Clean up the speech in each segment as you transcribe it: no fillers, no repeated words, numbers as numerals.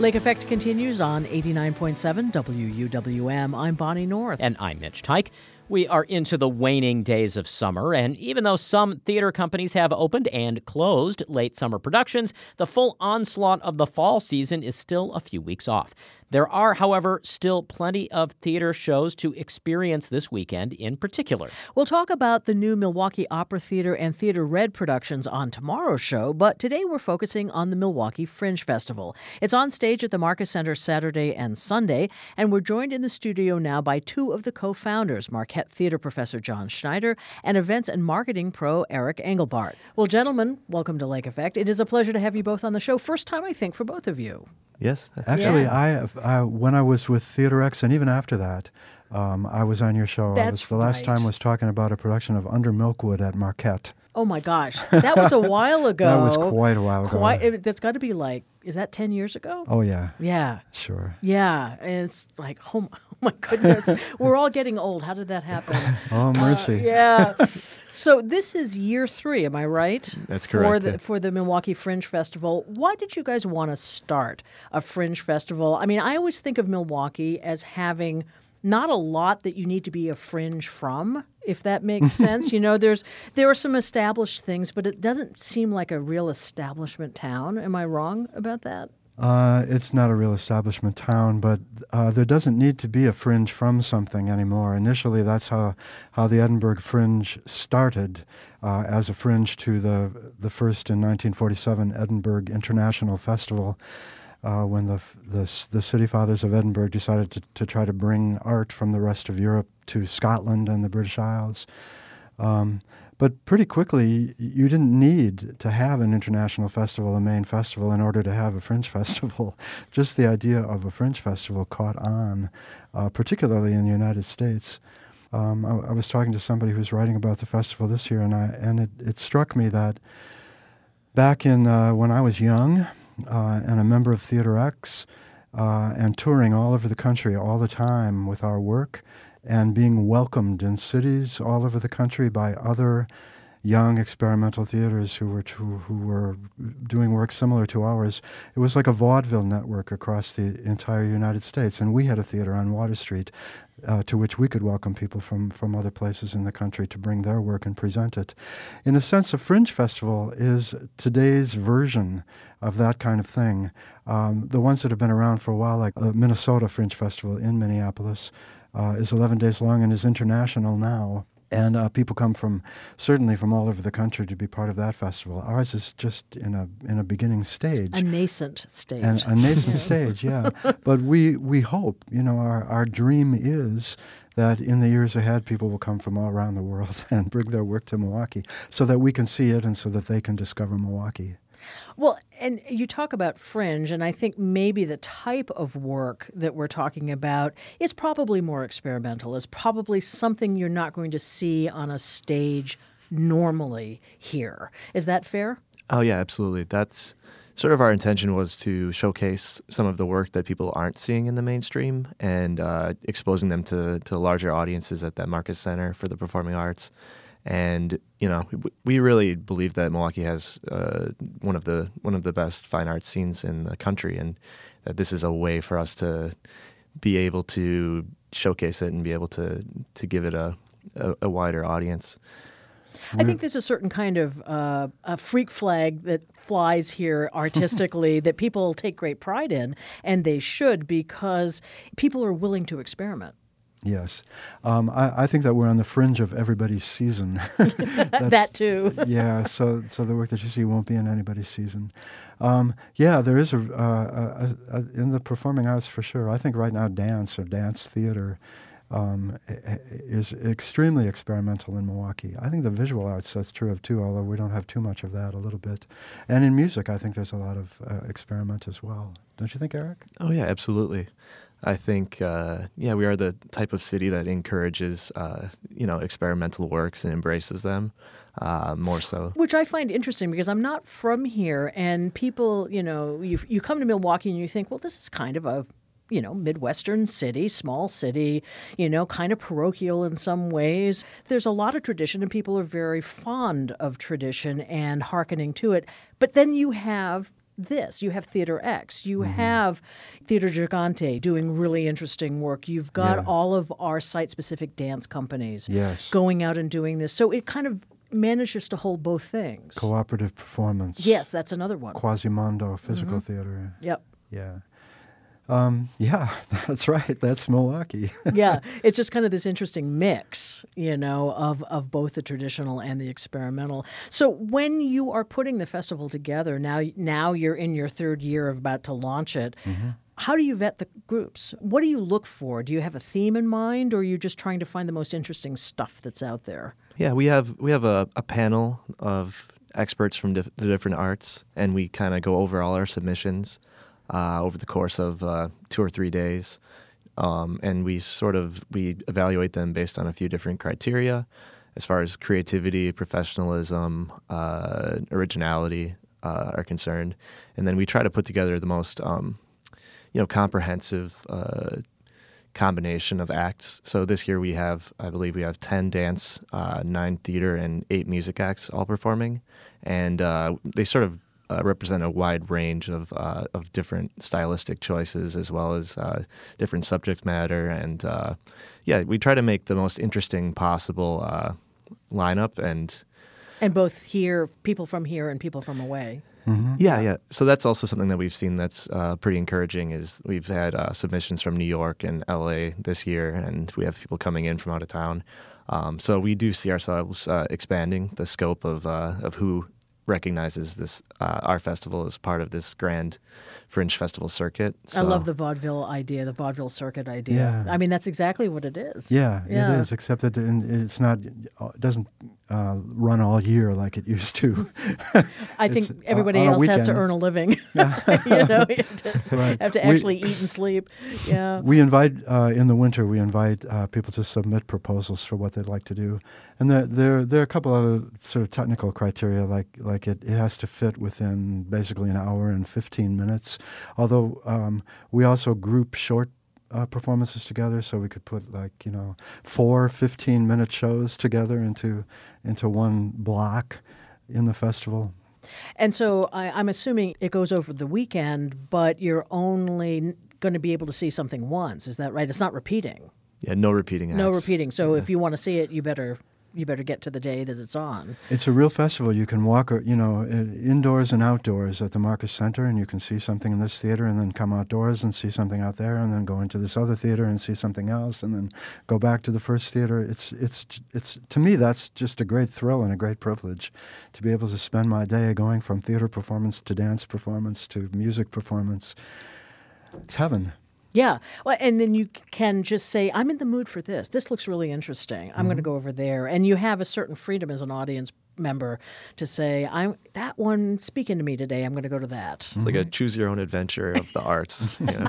Lake Effect continues on 89.7 WUWM. I'm Bonnie North. And I'm Mitch Tyke. We are into the waning days of summer, and even though some theater companies have opened and closed late summer productions, the full onslaught of the fall season is still a few weeks off. There are, however, still plenty of theater shows to experience this weekend in particular. We'll talk about the new Milwaukee Opera Theater and Theater Red productions on tomorrow's show, but today we're focusing on the Milwaukee Fringe Festival. It's on stage at the Marcus Center Saturday and Sunday, and we're joined in the studio now by two of the co-founders, Marquette Theater Professor John Schneider and Events and Marketing Pro Eric Engelbart. Well, gentlemen, welcome to Lake Effect. It is a pleasure to have you both on the show. First time, I think, for both of you. Yes. Actually, I when I was with Theater X, and even after that, I was on your show. That's the last time was talking about a production of Under Milkwood at Marquette. Oh, my gosh. That was a while ago. That was quite a while ago. That's got to be like, is that 10 years ago? Oh, yeah. Yeah. Sure. Yeah. And it's like, oh my goodness. We're all getting old. How did that happen? Oh, mercy. Yeah. So this is year 3, am I right? That's correct. For the Milwaukee Fringe Festival. Why did you guys want to start a Fringe Festival? I mean, I always think of Milwaukee as having not a lot that you need to be a fringe from, if that makes sense. You know, there are some established things, but it doesn't seem like a real establishment town. Am I wrong about that? It's not a real establishment town, but there doesn't need to be a fringe from something anymore. Initially, that's how the Edinburgh Fringe started, as a fringe to the first in 1947 Edinburgh International Festival, when the City Fathers of Edinburgh decided to try to bring art from the rest of Europe to Scotland and the British Isles. But pretty quickly, you didn't need to have an international festival, a main festival, in order to have a fringe festival. Just the idea of a fringe festival caught on, particularly in the United States. I was talking to somebody who's writing about the festival this year, and it struck me that back in when I was young and a member of Theater X and touring all over the country all the time with our work, and being welcomed in cities all over the country by other young experimental theaters who were doing work similar to ours. It was like a vaudeville network across the entire United States, and we had a theater on Water Street to which we could welcome people from other places in the country to bring their work and present it. In a sense, a Fringe Festival is today's version of that kind of thing. The ones that have been around for a while, like the Minnesota Fringe Festival in Minneapolis, is 11 days long and is international now. And people come certainly from all over the country to be part of that festival. Ours is just in a beginning stage. A nascent stage. And a nascent stage, yeah. But we hope, our dream is that in the years ahead, people will come from all around the world and bring their work to Milwaukee so that we can see it and so that they can discover Milwaukee. Well, and you talk about fringe, and I think maybe the type of work that we're talking about is probably more experimental, is probably something you're not going to see on a stage normally here. Is that fair? Oh, yeah, absolutely. That's sort of our intention, was to showcase some of the work that people aren't seeing in the mainstream and exposing them to larger audiences at that Marcus Center for the Performing Arts. And we really believe that Milwaukee has one of the best fine arts scenes in the country, and that this is a way for us to be able to showcase it and be able to give it a wider audience. I think there's a certain kind of a freak flag that flies here artistically that people take great pride in, and they should, because people are willing to experiment. Yes. I think that we're on the fringe of everybody's season. That too. Yeah, so the work that you see won't be in anybody's season. There is in the performing arts for sure. I think right now dance or dance theater is extremely experimental in Milwaukee. I think the visual arts, that's true of too, although we don't have too much of that, a little bit. And in music, I think there's a lot of experiment as well. Don't you think, Eric? Oh, yeah, absolutely. I think, we are the type of city that encourages, experimental works and embraces them more so. Which I find interesting because I'm not from here, and people, you come to Milwaukee and you think, well, this is kind of a, Midwestern city, small city, kind of parochial in some ways. There's a lot of tradition, and people are very fond of tradition and hearkening to it. But then you have this. You have Theater X. You have Theater Gigante doing really interesting work. You've got all of our site-specific dance companies going out and doing this. So it kind of manages to hold both things. Cooperative performance. Yes, that's another one. Quasimodo, physical theater. Yep. Yeah. Yeah, that's right. That's Milwaukee. Yeah, it's just kind of this interesting mix, of both the traditional and the experimental. So when you are putting the festival together, now you're in your third year of about to launch it, how do you vet the groups? What do you look for? Do you have a theme in mind, or are you just trying to find the most interesting stuff that's out there? Yeah, we have a panel of experts from the different arts, and we kind of go over all our submissions over the course of 2 or 3 days, and we evaluate them based on a few different criteria, as far as creativity, professionalism, originality are concerned, and then we try to put together the most comprehensive combination of acts. So this year I believe we have 10 dance, 9 theater, and 8 music acts all performing, and they sort of represent a wide range of different stylistic choices, as well as different subject matter, and we try to make the most interesting possible lineup, and both people from here and people from away. Yeah. So that's also something that we've seen that's pretty encouraging. Is we've had submissions from New York and LA this year, and we have people coming in from out of town. So we do see ourselves expanding the scope of who recognizes this our festival as part of this grand fringe festival circuit. So. I love the vaudeville idea, the vaudeville circuit idea. Yeah. I mean, that's exactly what it is. Yeah, it is, except that it doesn't run all year like it used to. I think everybody else has to earn a living. You have to actually eat and sleep. Yeah. We invite, in the winter, people to submit proposals for what they'd like to do. And there are a couple other sort of technical criteria, like it has to fit within basically an hour and 15 minutes. Although we also group short performances together, so we could put 4 15-minute shows together into one block in the festival. And so I'm assuming it goes over the weekend, but you're only going to be able to see something once. Is that right? It's not repeating. Yeah, no repeating acts. No repeating. So if you want to see it, you better get to the day that it's on. It's a real festival. You can walk, indoors and outdoors at the Marcus Center, and you can see something in this theater, and then come outdoors and see something out there, and then go into this other theater and see something else, and then go back to the first theater. It's to me, that's just a great thrill and a great privilege to be able to spend my day going from theater performance to dance performance to music performance. It's heaven. Yeah. Well, and then you can just say, I'm in the mood for this. This looks really interesting. I'm going to go over there. And you have a certain freedom as an audience member to say, that one speaking to me today, I'm going to go to that. It's like a choose your own adventure of the arts.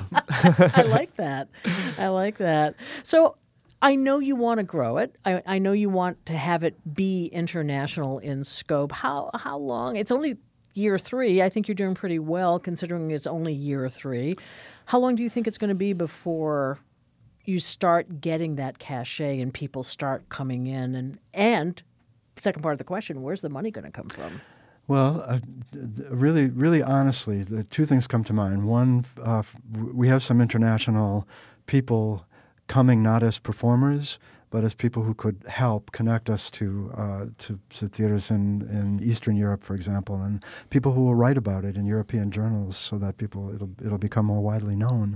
I like that. I like that. So I know you want to grow it. I know you want to have it be international in scope. How long? It's only year 3. I think you're doing pretty well considering it's only year 3. How long do you think it's going to be before you start getting that cachet and people start coming in? And second part of the question, where's the money going to come from? Well, really, really honestly, the 2 things come to mind. One, we have some international people coming not as performers, but as people who could help connect us to theaters in Eastern Europe, for example, and people who will write about it in European journals, so that it'll become more widely known.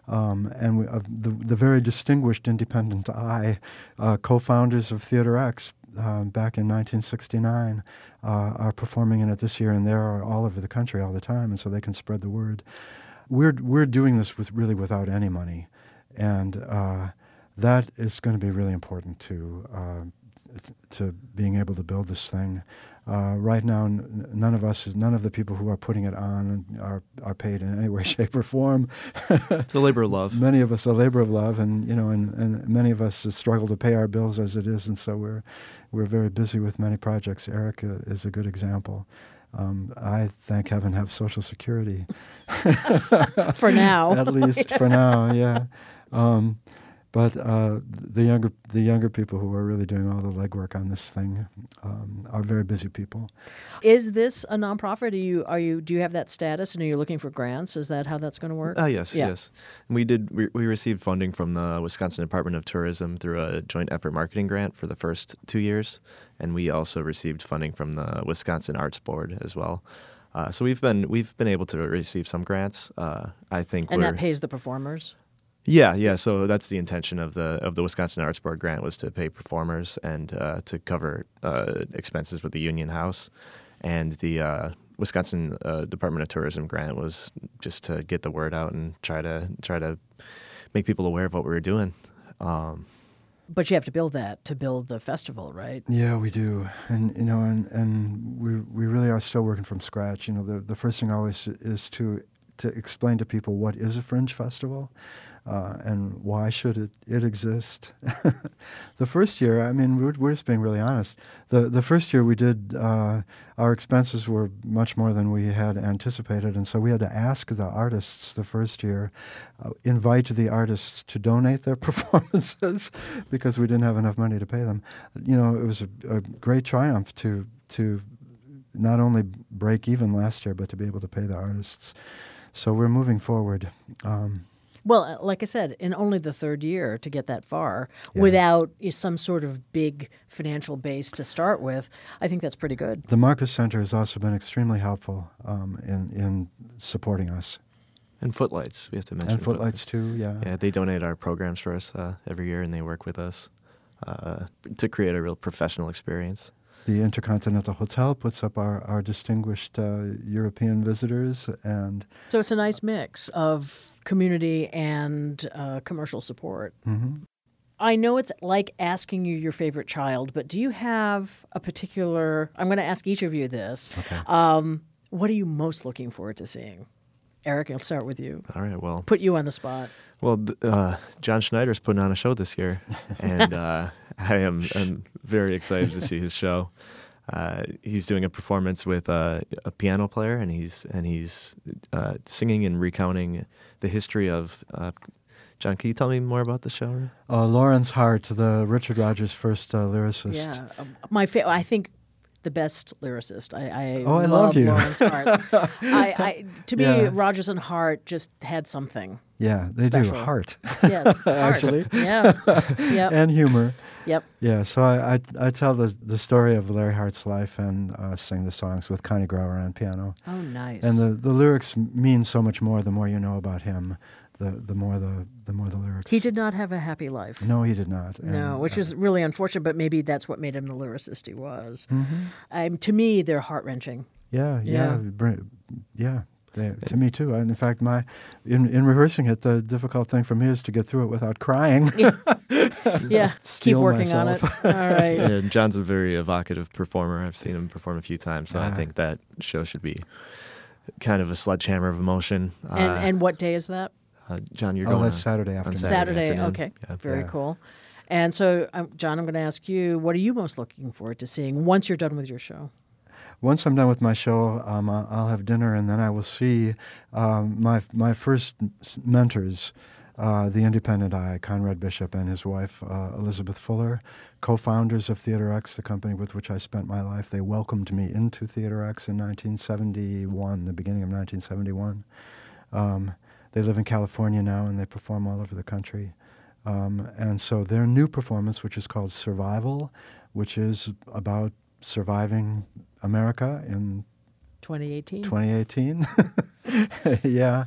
And the very distinguished Independent Eye, co-founders of Theater X, back in 1969, are performing in it this year, and they're all over the country all the time, and so they can spread the word. We're doing this without any money, and that is going to be really important to being able to build this thing. Right now, none of the people who are putting it on are paid in any way, shape, or form. It's a labor of love. Many of us a labor of love, and many of us struggle to pay our bills as it is, and so we're very busy with many projects. Eric is a good example. I, thank heaven, have Social Security. For now. At least for now, yeah. But the younger people who are really doing all the legwork on this thing are very busy people. Is this a nonprofit? Do you have that status, and are you looking for grants? Is that how that's going to work? Yes, Yeah. yes. We received funding from the Wisconsin Department of Tourism through a joint effort marketing grant for the first 2 years, and we also received funding from the Wisconsin Arts Board as well. So we've been able to receive some grants. I think, And that pays the performers? Yeah. So that's the intention of the Wisconsin Arts Board grant, was to pay performers and to cover expenses with the Union House, and the Wisconsin Department of Tourism grant was just to get the word out and try to make people aware of what we were doing. But you have to build the festival, right? Yeah, we do, and we really are still working from scratch. The first thing always is to explain to people what is a fringe festival, and why should it exist. The first year, I mean, we're just being really honest. The first year we did, our expenses were much more than we had anticipated, and so we had to ask the artists the first year, invite the artists to donate their performances because we didn't have enough money to pay them. It was a great triumph to not only break even last year, but to be able to pay the artists. So we're moving forward. Well, like I said, in only the third year to get that far Yeah. without some sort of big financial base to start with, I think that's pretty good. The Marcus Center has also been extremely helpful in supporting us. And Footlights, we have to mention. And Footlights too, yeah. Yeah, they donate our programs for us every year, and they work with us to create a real professional experience. The Intercontinental Hotel puts up our distinguished European visitors, and So it's a nice mix of community and commercial support. mhm. I know it's like asking you your favorite child, but do you have a particular... I'm going to ask each of you this. Okay. What are you most looking forward to seeing? Eric, I'll start with you. All right, well, Put you on the spot. John Schneider's putting on a show this year, and I'm very excited to see his show. He's doing a performance with a piano player, and he's singing and recounting the history of. John, can you tell me more about the show? Lawrence Hart, the Richard Rodgers' first lyricist. Yeah, I think the best lyricist. I love you. Lawrence Hart. To me, Yeah. Rodgers and Hart just had something. Yeah, they Special. do. Heart. Yes, Hart. Actually. Yeah. Yep. And humor. Yep. Yeah, so I tell the story of Larry Hart's life and sing the songs with Connie Grower on piano. Oh, nice. And the lyrics mean so much more the more you know about him, the more the lyrics. He did not have a happy life. No, he did not. No, And, which is really unfortunate, but maybe that's what made him the lyricist he was. mhm. To me, they're heart-wrenching. Yeah. Yeah. To me too. And in fact, in rehearsing it, the difficult thing for me is to get through it without crying. Yeah, keep Steel working on it. myself. All right. And John's a very evocative performer. I've seen him perform a few times, so I Ah. think that show should be kind of a sledgehammer of emotion. And what day is that? John, you're Oh, going that's on Saturday afternoon. Saturday. afternoon. Okay. Yeah. Very Yeah. cool. And so, John, I'm going to ask you, what are you most looking forward to seeing once you're done with your show? Once I'm done with my show, I'll have dinner, and then I will see my first mentors, the Independent Eye, Conrad Bishop and his wife, Elizabeth Fuller, co-founders of Theater X, the company with which I spent my life. They welcomed me into Theater X in 1971, the beginning of 1971. They live in California now, and they perform all over the country. And so their new performance, which is called Survival, which is about surviving America in 2018? 2018. Yeah.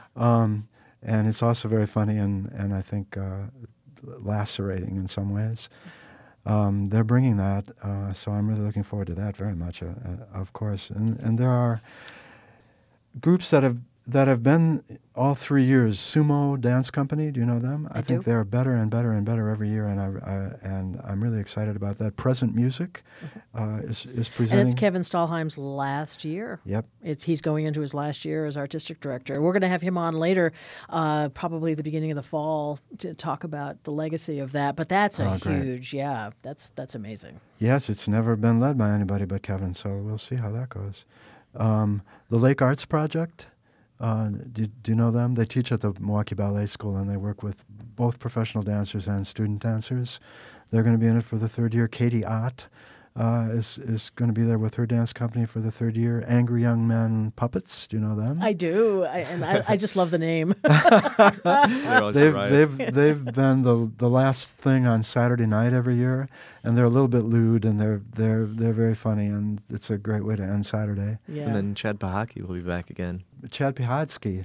And it's also very funny and I think lacerating in some ways. They're bringing that, so I'm really looking forward to that very much, of course. And there are groups that have been all 3 years. Sumo Dance Company, do you know them? I think do. they're better and better and better every year, and I'm really excited about that. Present Music is presenting. And it's Kevin Stahlheim's last year. Yep. He's going into his last year as artistic director. We're going to have him on later, probably the beginning of the fall, to talk about the legacy of that. But that's a great. huge, that's amazing. Yes, it's never been led by anybody but Kevin, so we'll see how that goes. The Lake Arts Project Do you know them? They teach at the Milwaukee Ballet School, and they work with both professional dancers and student dancers. They're going to be in it for the third year. Katie Ott is going to be there with her dance company for the third year. Angry Young Men Puppets. Do you know them? I do, I just love the name. They've been the last thing on Saturday night every year, and they're a little bit lewd, and they're very funny, and it's a great way to end Saturday. Yeah. And then Chad Pahaki will be back again. Chad Pihatsky,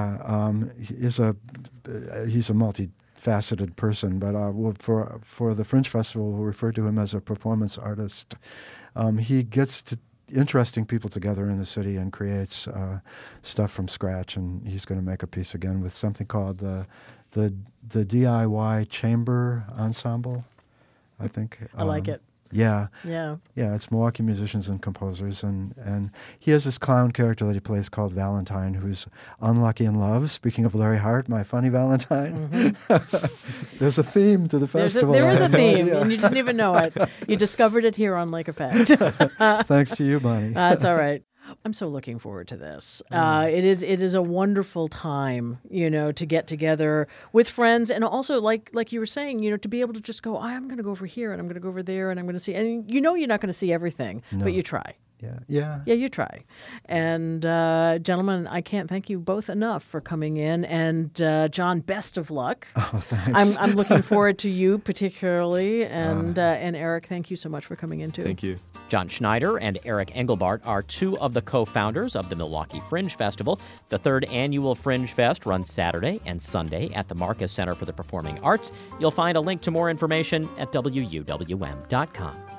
he's a multi-faceted person, but for the Fringe Festival, we'll refer to him as a performance artist. He gets interesting people together in the city and creates stuff from scratch, and he's going to make a piece again with something called the DIY Chamber Ensemble, I think. I like it. Yeah. Yeah. Yeah, it's Milwaukee musicians and composers, and he has this clown character that he plays called Valentine, who's unlucky in love. Speaking of Larry Hart, my funny Valentine. Mm-hmm. There's a theme to the festival. There is a theme, and you didn't even know it. You discovered it here on Lake Effect. Thanks to you, Bonnie. That's all right. I'm so looking forward to this. It is a wonderful time, to get together with friends, and also like you were saying, to be able to just go, I'm going to go over here, and I'm going to go over there, and I'm going to see. And you're not going to see everything, but you try. Yeah, you try. And gentlemen, I can't thank you both enough for coming in. And John, best of luck. Oh, thanks. I'm looking forward to you particularly. And Eric, thank you so much for coming in too. Thank you. John Schneider and Eric Engelbart are two of the co-founders of the Milwaukee Fringe Festival. The third annual Fringe Fest runs Saturday and Sunday at the Marcus Center for the Performing Arts. You'll find a link to more information at WUWM.com.